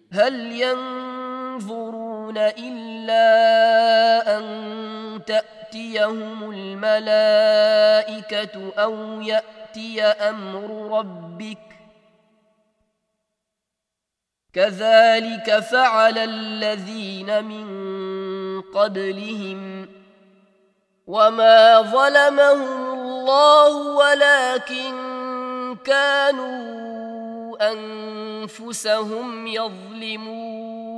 هل ينظرون إلا أن تأتيهم الملائكة أو يأتي أمر ربك كذلك فعل الذين من قبلهم وما ظلمهم الله ولكن كانوا أنفسهم يظلمون